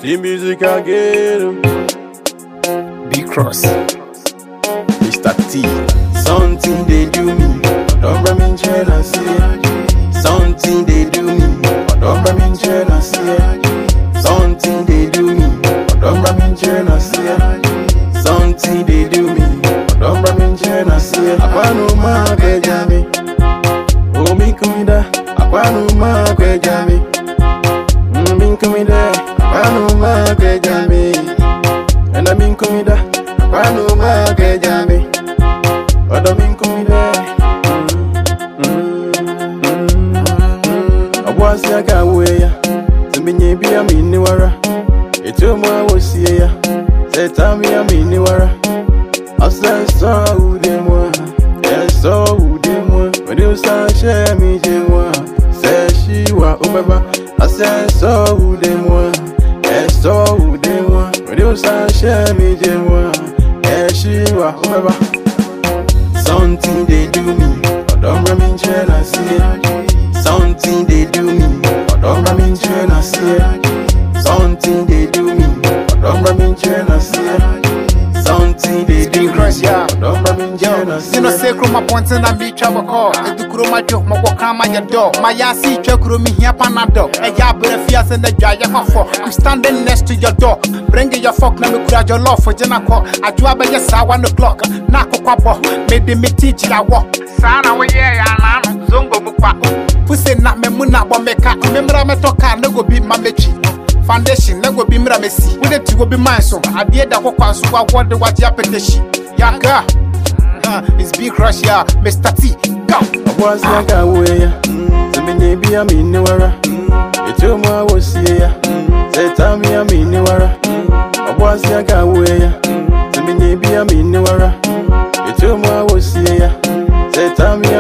The music I get 'em. B-Cross, Mr. T. Something they do me, don't bring me in and see. Something they do me, don't bring me in and see. Something they do me, don't bring me in and see. Something they do me, don't bring me in and see. Akwanu ma kwejami, oh mi kumida. Akwanu ma kwejami, mi kumida. Akwanu ma kwejami, and I mean kumida. Akwanu ma kwejami. Odo min kumida. Abwasi agawe ya, zimbinye bi amini wara. Eto mo awosie ya, setami amini wara. Asa so udemwa, eso udemwa. When you say share me jemwa, say she wa ubaba. Asa so udemwa, eso udemwa. When you say share me jemwa, she wa ubaba. Something they do me, I don't remain I see it. Something they do me, I don't remain I see it. Something they do me, I don't remain I see it. Something they do me, I don't remain I see it. You know, say, Chroma Ponton and be travel call. And the Chroma joke, my walk on my door. My yasi, Chokuru, me here, Panado. A yabber, fias and the Jaya. I'm standing next to your door. Bring your fork, let me grab your law for Janako. I drop at yes, 1 o'clock. Nako Quapo, made me teach ya walk. Sana, we are Zongo Mupa. Pussy not me muna, but make up. Remember, I'm a talker, no go be my mechi. Foundation, no go be Mramesi. With it to go be my son. I did that walk on, so I wonder what Japanese. Yaka. It's B-Cross, yeah, Mr. T. Go! I was like a way, the mini be a minura. It's your ma was here. Say, Tammy, a minura. I was like a way, the mini be a minura. It's your ma was here. Say, Tammy,